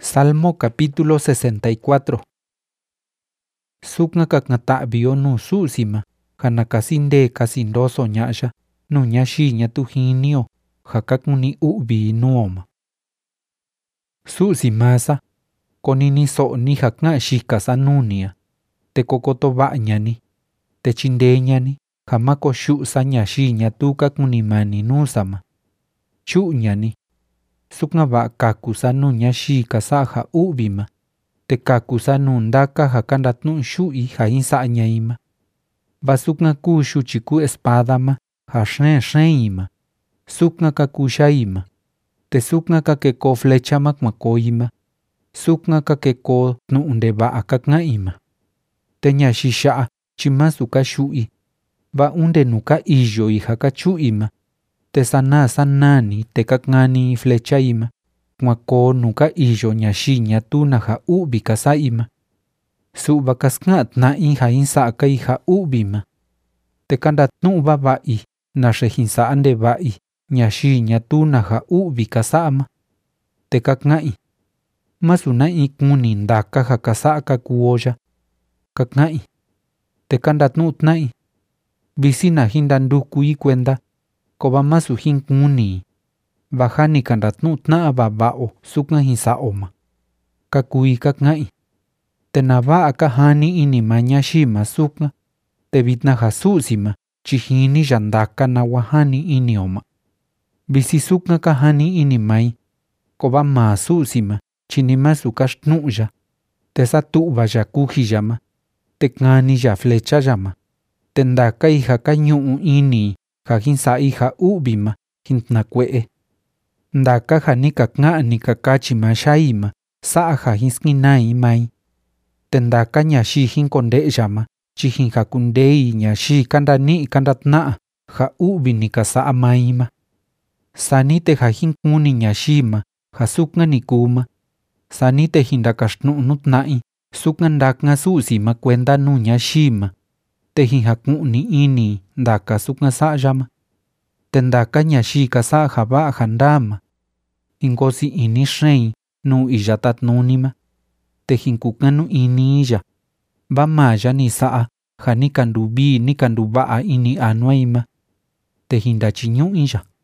Salmo capítulo 64. Sukna kakngata'vio nu su'sima ja nakasindee kasindoso ña'ya nu ñaxiña tu jinio ja kakuni u'vi nuoma. Su'simasa, konini so'ni ja ka'an xikasa nunia, te kokoto va'añani, te chindeeñani ja ma koxu'sa ñaxiña tu kakunimani nusama. Chu'ñani, sukna va'a kakusa nu ñaxi kasa'a ja u'vima, te kakusa nu ndaka ja kandatnu'u xu'i ja jinsa'añaima. Va sukna kuu xuchiku espadama ja xeen-xeenima, sukna kakuxaima, te sukna kakeko flechama kuakoima, sukna kakeko tnu'u ndeva'a kaka'ima. Te ñaxi ya'a chi masu kaxu'i, va unde nu ka iyoi ja kachu'ima, te sanani te kakngani flechaima, kuako nu ka iyo ñaxiña tuna ja u'vi kasa'ima. Su'va kaska'a tna'i ja jinsa'akai ja u'vima. Te kandatnu'u vava'i naxe jinsa'a ndeva'i ñaxiña tuna ja u'vi kasa'ama. Te kaknga'ai, masu na'i kuni ndaka ja kasa'a kakuoya. Kaknga'ai, te kandatnu'u tna'i, visi na jindandukui kuenda, kova masu jinkuni'i, va ja ni kandatnu'u tna'a vava'o sukna jinsa'oma. Kakui kaknga'ai, te nava'a kajani inima ñaxima sukna, te vitna ja su'sima chi jini ya ndaka nawa jani inioma. Visi sukna kajani inimai, kova maa su'sima chi ni masu kaxtnu'ya, te satu'va ya kujiyama, te kani ya flechayama, te ndakai ja kañu'u ini'i ja jinsa'i ja u'vima jintnakue'e. Ndaka ja ni kaknga'an ni kakachima xaima sa'a ja jinskinai mai. Te ndaka ñaxi jinkonde'yama chi jinjakundei ñaxi kandani'i kandatna'a ja u'vi ni kasa'a maima. Sani te ja jinkuni ñaxima ja sukna ni kuuma, sani te jindakaxtnu'u nu tna'i sukna ndaknga su'sima kuenda nu ñaxima, te jinjaku'ni ini'i ndaka sukna sa'yama. Te ndaka ñaxi kasa'a ja va'a ja ndama, jinkosi ini xein nu iya tatnunima, te jinkukanu iniya, va maya ni sa'a ja ni kanduvi ni kanduva'a ini anuaima, te jindachiñu'iya.